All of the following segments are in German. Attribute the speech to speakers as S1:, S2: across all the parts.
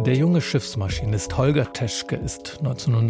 S1: Der junge Schiffsmaschinist Holger Teschke ist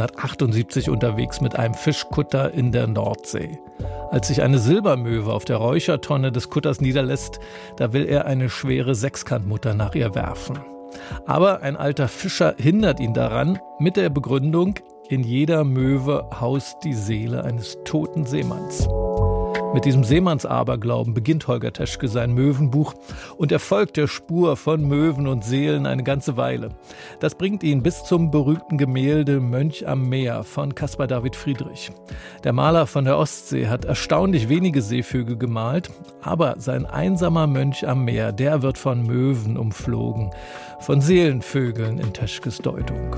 S1: 1978 unterwegs mit einem Fischkutter in der Nordsee. Als sich eine Silbermöwe auf der Räuchertonne des Kutters niederlässt, da will er eine schwere Sechskantmutter nach ihr werfen. Aber ein alter Fischer hindert ihn daran mit der Begründung, in jeder Möwe haust die Seele eines toten Seemanns. Mit diesem Seemannsaberglauben beginnt Holger Teschke sein Möwenbuch und er folgt der Spur von Möwen und Seelen eine ganze Weile. Das bringt ihn bis zum berühmten Gemälde Mönch am Meer von Caspar David Friedrich. Der Maler von der Ostsee hat erstaunlich wenige Seevögel gemalt, aber sein einsamer Mönch am Meer, der wird von Möwen umflogen, von Seelenvögeln in Teschkes Deutung.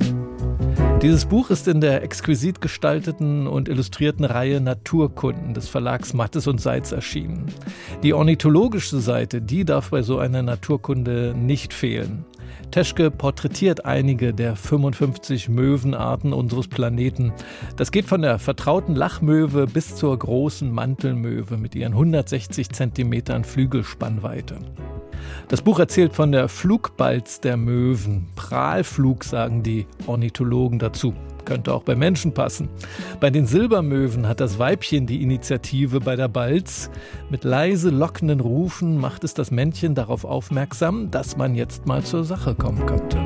S1: Dieses Buch ist in der exquisit gestalteten und illustrierten Reihe Naturkunden des Verlags Mattes und Seitz erschienen. Die ornithologische Seite, die darf bei so einer Naturkunde nicht fehlen. Teschke porträtiert einige der 55 Möwenarten unseres Planeten. Das geht von der vertrauten Lachmöwe bis zur großen Mantelmöwe mit ihren 160 Zentimetern Flügelspannweite. Das Buch erzählt von der Flugbalz der Möwen. Prahlflug sagen die Ornithologen dazu. Könnte auch bei Menschen passen. Bei den Silbermöwen hat das Weibchen die Initiative bei der Balz. Mit leise lockenden Rufen macht es das Männchen darauf aufmerksam, dass man jetzt mal zur Sache kommen könnte.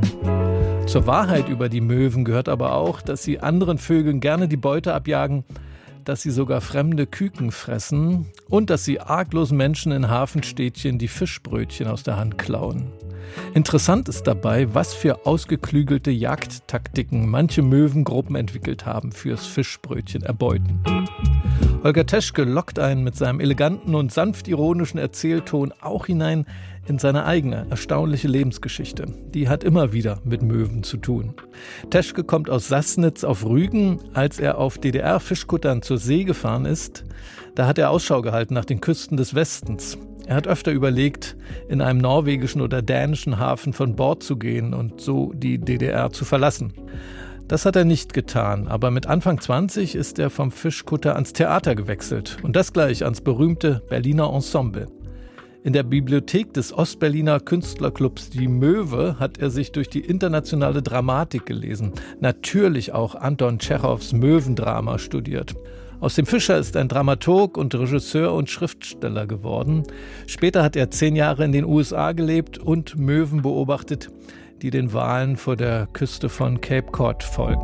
S1: Zur Wahrheit über die Möwen gehört aber auch, dass sie anderen Vögeln gerne die Beute abjagen, dass sie sogar fremde Küken fressen und dass sie arglosen Menschen in Hafenstädtchen die Fischbrötchen aus der Hand klauen. Interessant ist dabei, was für ausgeklügelte Jagdtaktiken manche Möwengruppen entwickelt haben fürs Fischbrötchen erbeuten. Holger Teschke lockt einen mit seinem eleganten und sanft ironischen Erzählton auch hinein in seine eigene erstaunliche Lebensgeschichte. Die hat immer wieder mit Möwen zu tun. Teschke kommt aus Sassnitz auf Rügen. Als er auf DDR-Fischkuttern zur See gefahren ist, da hat er Ausschau gehalten nach den Küsten des Westens. Er hat öfter überlegt, in einem norwegischen oder dänischen Hafen von Bord zu gehen und so die DDR zu verlassen. Das hat er nicht getan, aber mit Anfang 20 ist er vom Fischkutter ans Theater gewechselt und das gleich ans berühmte Berliner Ensemble. In der Bibliothek des Ostberliner Künstlerclubs Die Möwe hat er sich durch die internationale Dramatik gelesen, natürlich auch Anton Tschechows Möwendrama studiert. Aus dem Fischer ist ein Dramaturg und Regisseur und Schriftsteller geworden. Später hat er 10 Jahre in den USA gelebt und Möwen beobachtet, die den Walen vor der Küste von Cape Cod folgen.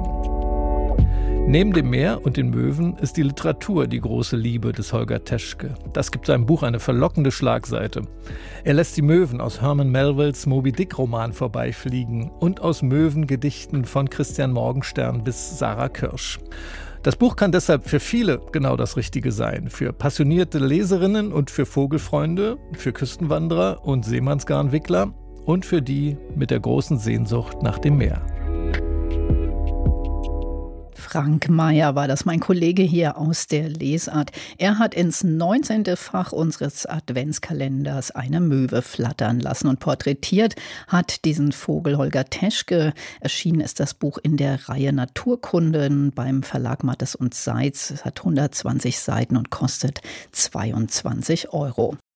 S1: Neben dem Meer und den Möwen ist die Literatur die große Liebe des Holger Teschke. Das gibt seinem Buch eine verlockende Schlagseite. Er lässt die Möwen aus Herman Melvilles Moby-Dick-Roman vorbeifliegen und aus Möwengedichten von Christian Morgenstern bis Sarah Kirsch. Das Buch kann deshalb für viele genau das Richtige sein. Für passionierte Leserinnen und für Vogelfreunde, für Küstenwanderer und Seemannsgarnwickler und für die mit der großen Sehnsucht nach dem Meer.
S2: Frank Meyer war das, mein Kollege hier aus der Lesart. Er hat ins 19. Fach unseres Adventskalenders eine Möwe flattern lassen und porträtiert hat diesen Vogel Holger Teschke. Erschienen ist das Buch in der Reihe Naturkunden beim Verlag Mattes und Seitz. Es hat 120 Seiten und kostet 22 €.